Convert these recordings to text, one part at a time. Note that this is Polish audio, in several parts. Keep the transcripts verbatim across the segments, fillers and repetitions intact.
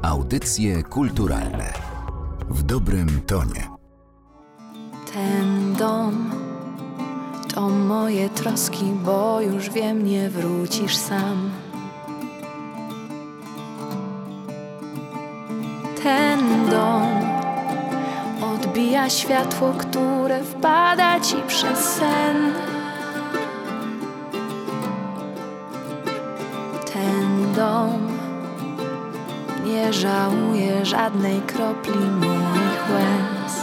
Audycje kulturalne w dobrym tonie. Ten dom to moje troski, bo już wiem, nie wrócisz sam. Ten dom odbija światło, które wpada ci przez sen. Ten dom nie żałuje żadnej kropli moich łez.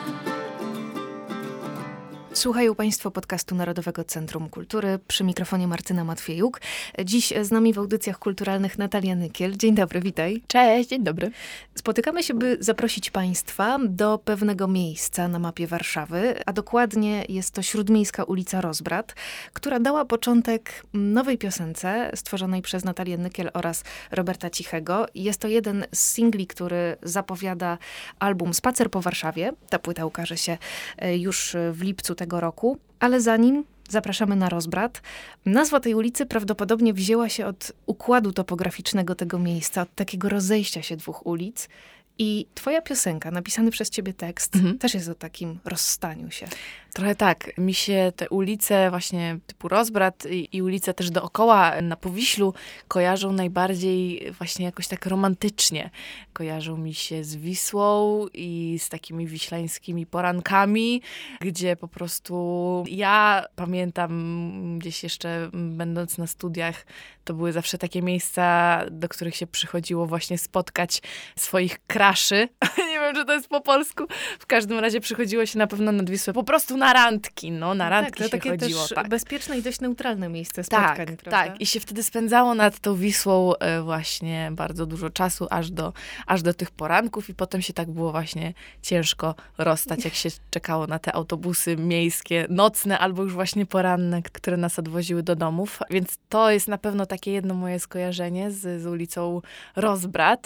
Słuchają Państwo podcastu Narodowego Centrum Kultury. Przy mikrofonie Martyna Matwiejuk. Dziś z nami w audycjach kulturalnych Natalia Nykiel. Dzień dobry, witaj. Cześć, dzień dobry. Spotykamy się, by zaprosić Państwa do pewnego miejsca na mapie Warszawy, a dokładnie jest to Śródmiejska ulica Rozbrat, która dała początek nowej piosence stworzonej przez Natalię Nykiel oraz Roberta Cichego. Jest to jeden z singli, który zapowiada album Spacer po Warszawie. Ta płyta ukaże się już w lipcu tego roku, ale zanim zapraszamy na Rozbrat. Nazwa tej ulicy prawdopodobnie wzięła się od układu topograficznego tego miejsca, od takiego rozejścia się dwóch ulic. I twoja piosenka, napisany przez ciebie tekst, mhm. też jest o takim rozstaniu się. Trochę tak. Mi się te ulice właśnie typu Rozbrat i, i ulice też dookoła na Powiślu kojarzą najbardziej właśnie jakoś tak romantycznie. Kojarzą mi się z Wisłą i z takimi wiślańskimi porankami, gdzie po prostu ja pamiętam gdzieś jeszcze będąc na studiach, to były zawsze takie miejsca, do których się przychodziło właśnie spotkać swoich kraszy. Nie wiem, czy to jest po polsku. W każdym razie przychodziło się na pewno nad Wisłę po prostu na randki. No, na randki tak, to się takie chodziło. Też tak. bezpieczne i dość neutralne miejsce spotkań, tak, prawda? Tak, i się wtedy spędzało nad tą Wisłą właśnie bardzo dużo czasu, aż do, aż do tych poranków i potem się tak było właśnie ciężko rozstać, jak się czekało na te autobusy miejskie, nocne albo już właśnie poranne, które nas odwoziły do domów. Więc to jest na pewno takie jedno moje skojarzenie z, z ulicą Rozbrat.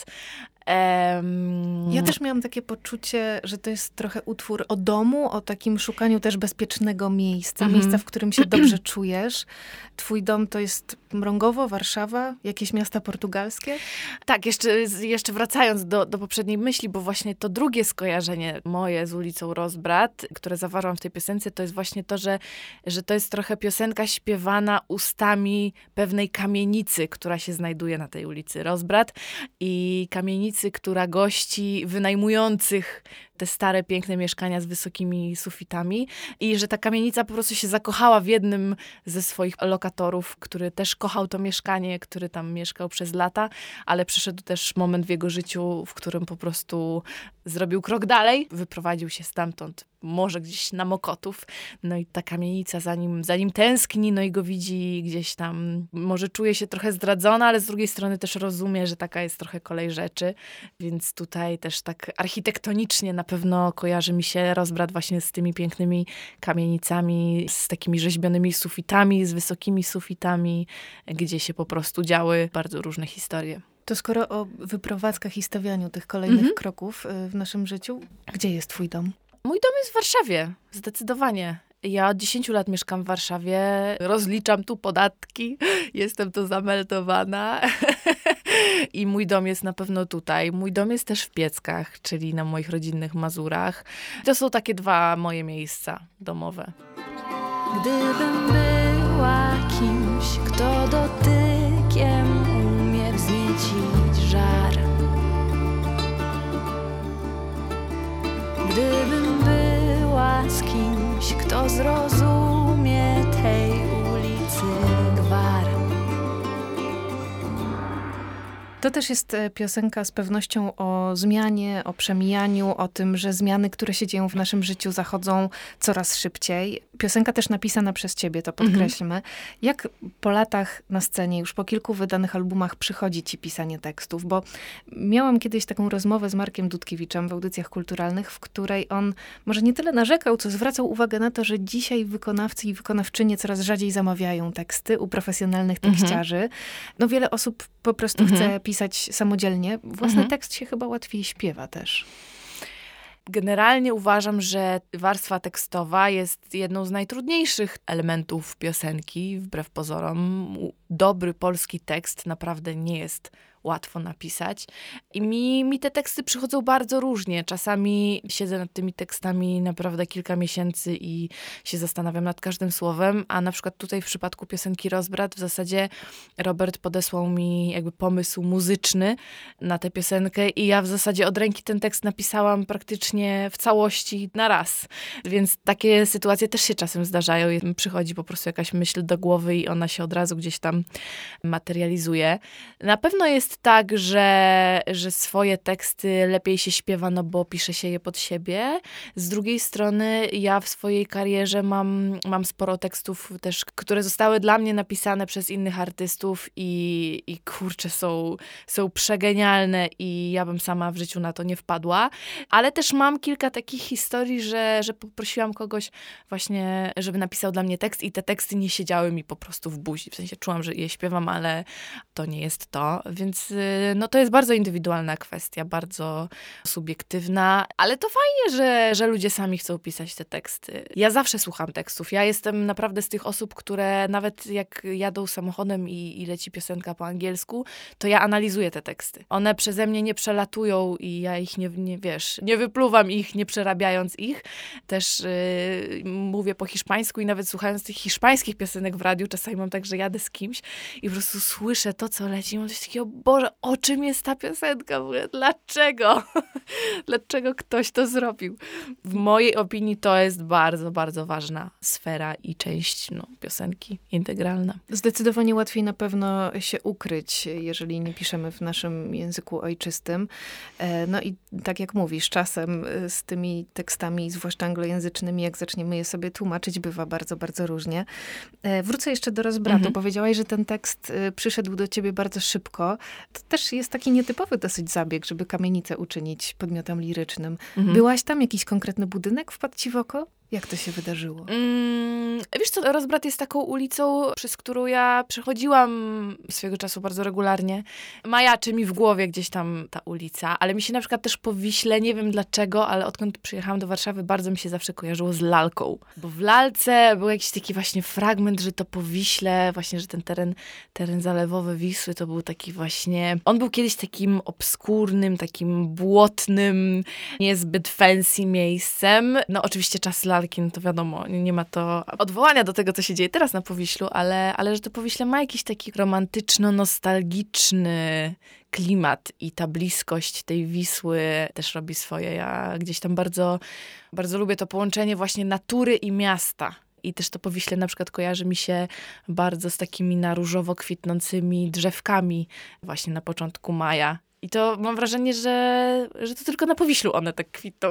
Um... Ja też miałam takie poczucie, że to jest trochę utwór o domu, o takim szukaniu też bezpiecznego miejsca, mm-hmm. miejsca, w którym się dobrze czujesz. Twój dom to jest Mrągowo, Warszawa, jakieś miasta portugalskie? Tak, jeszcze, jeszcze wracając do, do poprzedniej myśli, bo właśnie to drugie skojarzenie moje z ulicą Rozbrat, które zawarłam w tej piosence, to jest właśnie to, że, że to jest trochę piosenka śpiewana ustami pewnej kamienicy, która się znajduje na tej ulicy Rozbrat i kamienicy, która gości wynajmujących te stare, piękne mieszkania z wysokimi sufitami i że ta kamienica po prostu się zakochała w jednym ze swoich lokatorów, który też kochał to mieszkanie, który tam mieszkał przez lata, ale przyszedł też moment w jego życiu, w którym po prostu zrobił krok dalej, wyprowadził się stamtąd, może gdzieś na Mokotów, no i ta kamienica za nim, za nim tęskni, no i go widzi gdzieś tam, może czuje się trochę zdradzona, ale z drugiej strony też rozumie, że taka jest trochę kolej rzeczy, więc tutaj też tak architektonicznie na pewno kojarzy mi się Rozbrat właśnie z tymi pięknymi kamienicami, z takimi rzeźbionymi sufitami, z wysokimi sufitami, gdzie się po prostu działy bardzo różne historie. To skoro o wyprowadzkach i stawianiu tych kolejnych mhm. kroków w naszym życiu, gdzie jest twój dom? Mój dom jest w Warszawie, zdecydowanie. Ja od dziesięciu lat mieszkam w Warszawie, rozliczam tu podatki, jestem tu zameldowana i mój dom jest na pewno tutaj. Mój dom jest też w Pieckach, czyli na moich rodzinnych Mazurach. To są takie dwa moje miejsca domowe. Gdybym była kimś, kto dotykiem umie wzniecić żar, gdybym była z kimś, kto zrozumie tej ulicy gwar. To też jest piosenka z pewnością o zmianie, o przemijaniu, o tym, że zmiany, które się dzieją w naszym życiu, zachodzą coraz szybciej. Piosenka też napisana przez ciebie, to podkreślmy. Mhm. Jak po latach na scenie, już po kilku wydanych albumach przychodzi ci pisanie tekstów? Bo miałam kiedyś taką rozmowę z Markiem Dudkiewiczem w audycjach kulturalnych, w której on może nie tyle narzekał, co zwracał uwagę na to, że dzisiaj wykonawcy i wykonawczynie coraz rzadziej zamawiają teksty u profesjonalnych tekściarzy. Mhm. No wiele osób po prostu mhm. chce pisać samodzielnie. Własny mhm. tekst się chyba łatwiej śpiewa też. Generalnie uważam, że warstwa tekstowa jest jedną z najtrudniejszych elementów piosenki, wbrew pozorom. Dobry polski tekst naprawdę nie jest łatwo napisać. I mi, mi te teksty przychodzą bardzo różnie. Czasami siedzę nad tymi tekstami naprawdę kilka miesięcy i się zastanawiam nad każdym słowem, a na przykład tutaj w przypadku piosenki Rozbrat w zasadzie Robert podesłał mi jakby pomysł muzyczny na tę piosenkę i ja w zasadzie od ręki ten tekst napisałam praktycznie w całości na raz. Więc takie sytuacje też się czasem zdarzają. Przychodzi po prostu jakaś myśl do głowy i ona się od razu gdzieś tam materializuje. Na pewno jest tak, że, że swoje teksty lepiej się śpiewa, no bo pisze się je pod siebie. Z drugiej strony ja w swojej karierze mam, mam sporo tekstów też, które zostały dla mnie napisane przez innych artystów i, i kurczę, są, są przegenialne i ja bym sama w życiu na to nie wpadła. Ale też mam kilka takich historii, że, że poprosiłam kogoś właśnie, żeby napisał dla mnie tekst i te teksty nie siedziały mi po prostu w buzi. W sensie czułam, że je śpiewam, ale to nie jest to. Więc no to jest bardzo indywidualna kwestia, bardzo subiektywna, ale to fajnie, że, że ludzie sami chcą pisać te teksty. Ja zawsze słucham tekstów. Ja jestem naprawdę z tych osób, które nawet jak jadą samochodem i, i leci piosenka po angielsku, to ja analizuję te teksty. One przeze mnie nie przelatują i ja ich nie, nie wiesz, nie wypluwam ich, nie przerabiając ich. Też yy, mówię po hiszpańsku i nawet słuchając tych hiszpańskich piosenek w radiu, czasami mam tak, że jadę z kimś i po prostu słyszę to, co leci i mam coś takiego, Boże, o czym jest ta piosenka w ogóle? Dlaczego? Dlaczego ktoś to zrobił? W mojej opinii to jest bardzo, bardzo ważna sfera i część no, piosenki integralna. Zdecydowanie łatwiej na pewno się ukryć, jeżeli nie piszemy w naszym języku ojczystym. No i tak jak mówisz, czasem z tymi tekstami, zwłaszcza anglojęzycznymi, jak zaczniemy je sobie tłumaczyć, bywa bardzo, bardzo różnie. Wrócę jeszcze do Rozbratu. Mhm. Powiedziałaś, że ten tekst przyszedł do ciebie bardzo szybko. To też jest taki nietypowy dosyć zabieg, żeby kamienicę uczynić podmiotem lirycznym. Mhm. Byłaś tam? Jakiś konkretny budynek wpadł ci w oko? Jak to się wydarzyło? Mm, wiesz co, Rozbrat jest taką ulicą, przez którą ja przechodziłam swego czasu bardzo regularnie. Majaczy mi w głowie gdzieś tam ta ulica, ale mi się na przykład też po Wiśle, nie wiem dlaczego, ale odkąd przyjechałam do Warszawy, bardzo mi się zawsze kojarzyło z Lalką. Bo w Lalce był jakiś taki właśnie fragment, że to po Wiśle, właśnie, że ten teren, teren zalewowy Wisły to był taki właśnie... On był kiedyś takim obskurnym, takim błotnym, niezbyt fancy miejscem. No oczywiście czas Lalki, no to wiadomo, nie ma to odwołania do tego, co się dzieje teraz na Powiślu, ale, ale że to Powiśle ma jakiś taki romantyczno-nostalgiczny klimat i ta bliskość tej Wisły też robi swoje. Ja gdzieś tam bardzo, bardzo lubię to połączenie właśnie natury i miasta. I też to Powiśle na przykład kojarzy mi się bardzo z takimi na różowo kwitnącymi drzewkami właśnie na początku maja. I to mam wrażenie, że, że to tylko na Powiślu one tak kwitną.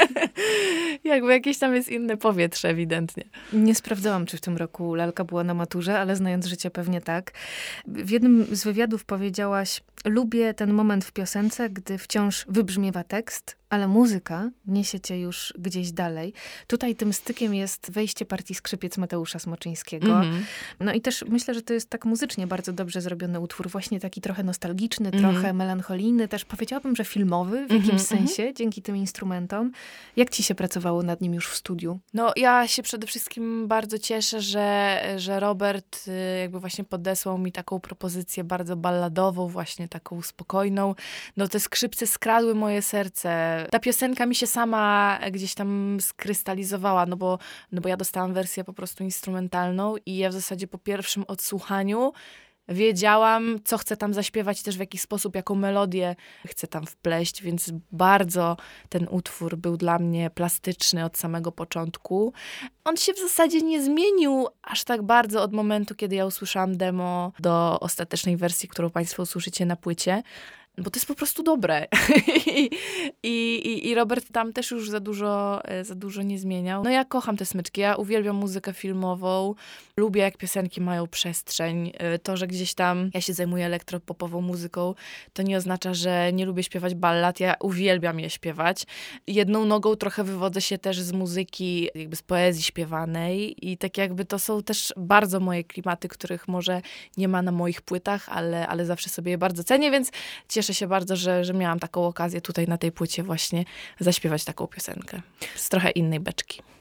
Jakby jakieś tam jest inne powietrze ewidentnie. Nie sprawdzałam, czy w tym roku Lalka była na maturze, ale znając życie pewnie tak. W jednym z wywiadów powiedziałaś, lubię ten moment w piosence, gdy wciąż wybrzmiewa tekst, ale muzyka niesie cię już gdzieś dalej. Tutaj tym stykiem jest wejście partii Skrzypiec Mateusza Smoczyńskiego. Mm-hmm. No i też myślę, że to jest tak muzycznie bardzo dobrze zrobiony utwór. Właśnie taki trochę nostalgiczny, mm-hmm. trochę melancholijny. Też powiedziałabym, że filmowy w jakimś mm-hmm. sensie, dzięki tym instrumentom. Jak ci się pracowało nad nim już w studiu? No ja się przede wszystkim bardzo cieszę, że, że Robert jakby właśnie podesłał mi taką propozycję bardzo balladową, właśnie taką spokojną. No te skrzypce skradły moje serce. Ta piosenka mi się sama gdzieś tam skrystalizowała, no bo, no bo ja dostałam wersję po prostu instrumentalną i ja w zasadzie po pierwszym odsłuchaniu wiedziałam, co chcę tam zaśpiewać, też w jaki sposób, jaką melodię chcę tam wpleść, więc bardzo ten utwór był dla mnie plastyczny od samego początku. On się w zasadzie nie zmienił aż tak bardzo od momentu, kiedy ja usłyszałam demo do ostatecznej wersji, którą państwo usłyszycie na płycie. Bo to jest po prostu dobre. I, i, I Robert tam też już za dużo, za dużo nie zmieniał. No ja kocham te smyczki, ja uwielbiam muzykę filmową, lubię jak piosenki mają przestrzeń. To, że gdzieś tam ja się zajmuję elektropopową muzyką, to nie oznacza, że nie lubię śpiewać ballad, ja uwielbiam je śpiewać. Jedną nogą trochę wywodzę się też z muzyki, jakby z poezji śpiewanej i tak jakby to są też bardzo moje klimaty, których może nie ma na moich płytach, ale, ale zawsze sobie je bardzo cenię, więc cieszę się bardzo, że, że miałam taką okazję tutaj na tej płycie właśnie zaśpiewać taką piosenkę z trochę innej beczki.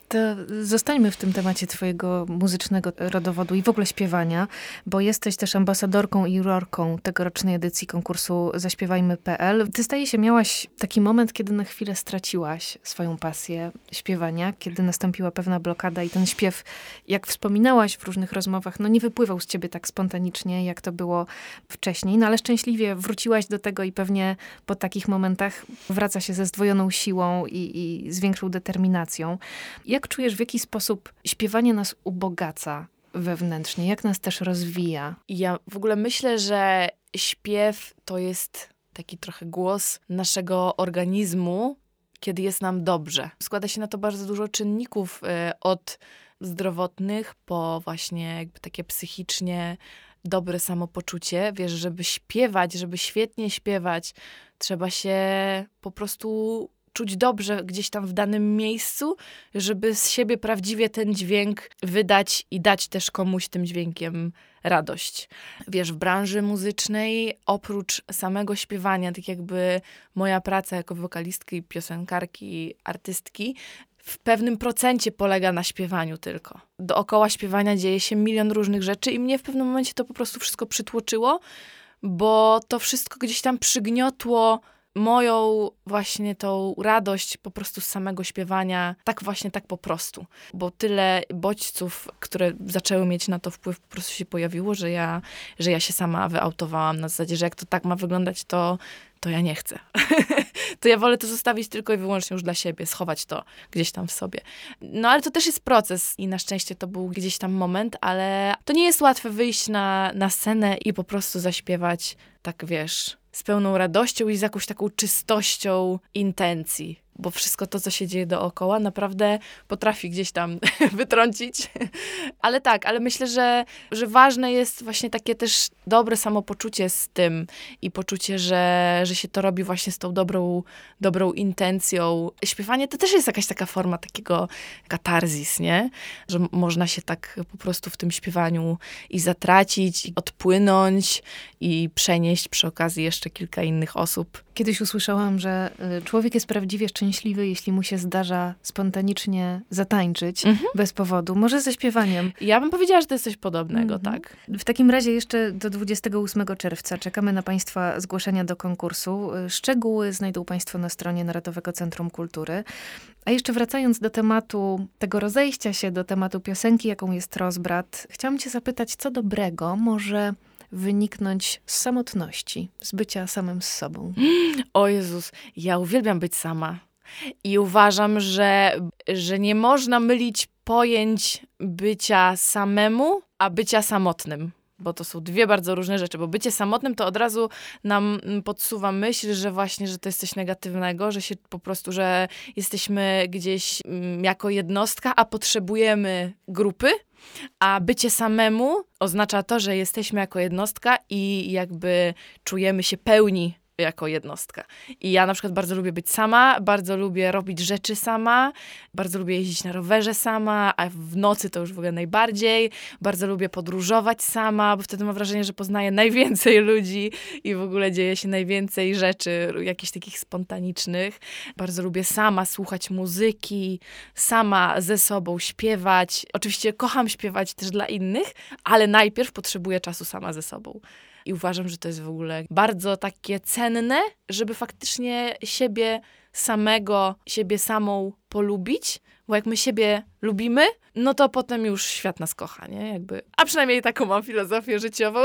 To zostańmy w tym temacie twojego muzycznego rodowodu i w ogóle śpiewania, bo jesteś też ambasadorką i jurorką tegorocznej edycji konkursu zaśpiewajmy kropka pe el. Ty, zdaje się, miałaś taki moment, kiedy na chwilę straciłaś swoją pasję śpiewania, kiedy nastąpiła pewna blokada i ten śpiew, jak wspominałaś w różnych rozmowach, no nie wypływał z ciebie tak spontanicznie, jak to było wcześniej, no ale szczęśliwie wróciłaś do tego i pewnie po takich momentach wraca się ze zdwojoną siłą i, i z większą determinacją. Jak czujesz, w jaki sposób śpiewanie nas ubogaca wewnętrznie? Jak nas też rozwija? Ja w ogóle myślę, że śpiew to jest taki trochę głos naszego organizmu, kiedy jest nam dobrze. Składa się na to bardzo dużo czynników, y, od zdrowotnych po właśnie jakby takie psychicznie dobre samopoczucie. Wiesz, żeby śpiewać, żeby świetnie śpiewać, trzeba się po prostu czuć dobrze gdzieś tam w danym miejscu, żeby z siebie prawdziwie ten dźwięk wydać i dać też komuś tym dźwiękiem radość. Wiesz, w branży muzycznej oprócz samego śpiewania, tak jakby moja praca jako wokalistki, piosenkarki, artystki, w pewnym procencie polega na śpiewaniu tylko. Dookoła śpiewania dzieje się milion różnych rzeczy i mnie w pewnym momencie to po prostu wszystko przytłoczyło, bo to wszystko gdzieś tam przygniotło moją właśnie tą radość po prostu z samego śpiewania, tak właśnie, tak po prostu. Bo tyle bodźców, które zaczęły mieć na to wpływ, po prostu się pojawiło, że ja, że ja się sama wyautowałam na zasadzie, że jak to tak ma wyglądać, to, to ja nie chcę. To ja wolę to zostawić tylko i wyłącznie już dla siebie, schować to gdzieś tam w sobie. No ale to też jest proces i na szczęście to był gdzieś tam moment, ale to nie jest łatwe wyjść na, na scenę i po prostu zaśpiewać, tak wiesz, z pełną radością i z jakąś taką czystością intencji. Bo wszystko to, co się dzieje dookoła, naprawdę potrafi gdzieś tam wytrącić. Ale tak, ale myślę, że, że ważne jest właśnie takie też dobre samopoczucie z tym i poczucie, że, że się to robi właśnie z tą dobrą, dobrą intencją. Śpiewanie to też jest jakaś taka forma takiego katarzis, nie? Że m- można się tak po prostu w tym śpiewaniu i zatracić, i odpłynąć i przenieść przy okazji jeszcze kilka innych osób. Kiedyś usłyszałam, że człowiek jest prawdziwie szczęśliwy, jeśli mu się zdarza spontanicznie zatańczyć mhm. bez powodu. Może ze śpiewaniem. Ja bym powiedziała, że to jest coś podobnego, mhm. tak. W takim razie jeszcze do dwudziestego ósmego czerwca czekamy na Państwa zgłoszenia do konkursu. Szczegóły znajdą Państwo na stronie Narodowego Centrum Kultury. A jeszcze wracając do tematu tego rozejścia się, do tematu piosenki, jaką jest Rozbrat, chciałam cię zapytać, co dobrego może wyniknąć z samotności, z bycia samym z sobą. O Jezus, ja uwielbiam być sama. I uważam, że, że nie można mylić pojęć bycia samemu, a bycia samotnym. Bo to są dwie bardzo różne rzeczy, bo bycie samotnym to od razu nam podsuwa myśl, że właśnie, że to jest coś negatywnego, że się po prostu, że jesteśmy gdzieś jako jednostka, a potrzebujemy grupy. A bycie samemu oznacza to, że jesteśmy jako jednostka i jakby czujemy się pełni jako jednostka. I ja na przykład bardzo lubię być sama, bardzo lubię robić rzeczy sama, bardzo lubię jeździć na rowerze sama, a w nocy to już w ogóle najbardziej. Bardzo lubię podróżować sama, bo wtedy mam wrażenie, że poznaję najwięcej ludzi i w ogóle dzieje się najwięcej rzeczy, jakichś takich spontanicznych. Bardzo lubię sama słuchać muzyki, sama ze sobą śpiewać. Oczywiście kocham śpiewać też dla innych, ale najpierw potrzebuję czasu sama ze sobą. I uważam, że to jest w ogóle bardzo takie cenne, żeby faktycznie siebie samego, siebie samą polubić, bo jak my siebie lubimy, no to potem już świat nas kocha, nie? Jakby, a przynajmniej taką mam filozofię życiową.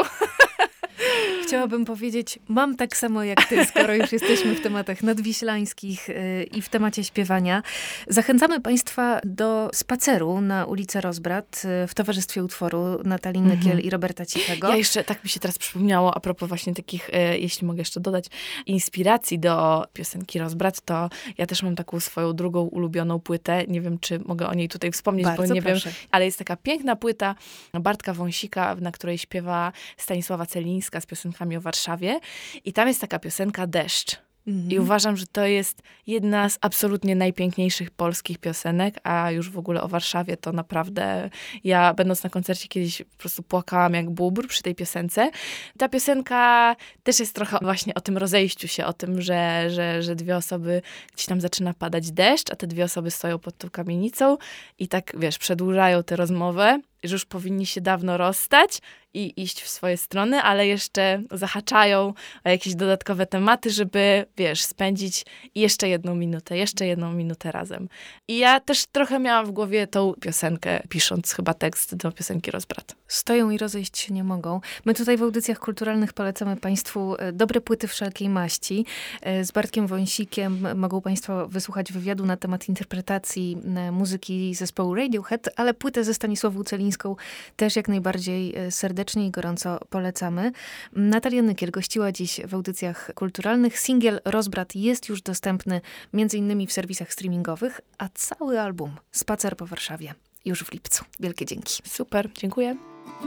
Chciałabym powiedzieć, mam tak samo jak ty, skoro już jesteśmy w tematach nadwiślańskich yy, i w temacie śpiewania. Zachęcamy Państwa do spaceru na ulicę Rozbrat yy, w towarzystwie utworu Natalii mm-hmm. Nykiel i Roberta Cichego. Ja jeszcze, tak mi się teraz przypomniało, a propos właśnie takich, yy, jeśli mogę jeszcze dodać, inspiracji do piosenki Rozbrat, to ja też mam taką swoją drugą ulubioną płytę. Nie wiem, czy mogę o niej tutaj wspomnieć, Bardzo bo nie proszę. wiem, ale jest taka piękna płyta Bartka Wąsika, na której śpiewa Stanisława Celińska z piosenkami o Warszawie. I tam jest taka piosenka Deszcz. Mhm. I uważam, że to jest jedna z absolutnie najpiękniejszych polskich piosenek, a już w ogóle o Warszawie to naprawdę, ja będąc na koncercie kiedyś po prostu płakałam jak bóbr przy tej piosence. Ta piosenka też jest trochę właśnie o tym rozejściu się, o tym, że, że, że dwie osoby, gdzieś tam zaczyna padać deszcz, a te dwie osoby stoją pod tą kamienicą i tak, wiesz, przedłużają tę rozmowę, że już powinni się dawno rozstać i iść w swoje strony, ale jeszcze zahaczają o jakieś dodatkowe tematy, żeby, wiesz, spędzić jeszcze jedną minutę, jeszcze jedną minutę razem. I ja też trochę miałam w głowie tą piosenkę, pisząc chyba tekst do piosenki Rozbrat. Stoją i rozejść się nie mogą. My tutaj w audycjach kulturalnych polecamy Państwu dobre płyty wszelkiej maści. Z Bartkiem Wąsikiem mogą Państwo wysłuchać wywiadu na temat interpretacji muzyki zespołu Radiohead, ale płytę ze Stanisławą Celińską też jak najbardziej serdecznie i gorąco polecamy. Natalia Nykiel gościła dziś w audycjach kulturalnych. Singiel Rozbrat jest już dostępny między innymi w serwisach streamingowych, a cały album Spacer po Warszawie już w lipcu. Wielkie dzięki. Super, dziękuję.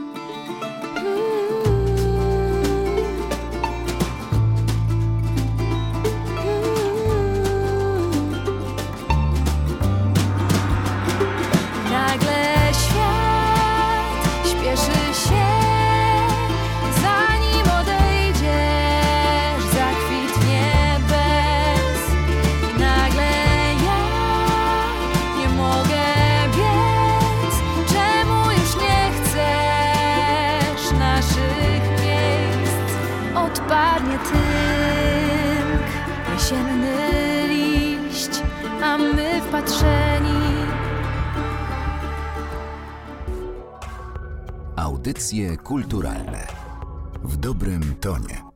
Jesienny liść, a my wpatrzeni. Audycje kulturalne w dobrym tonie.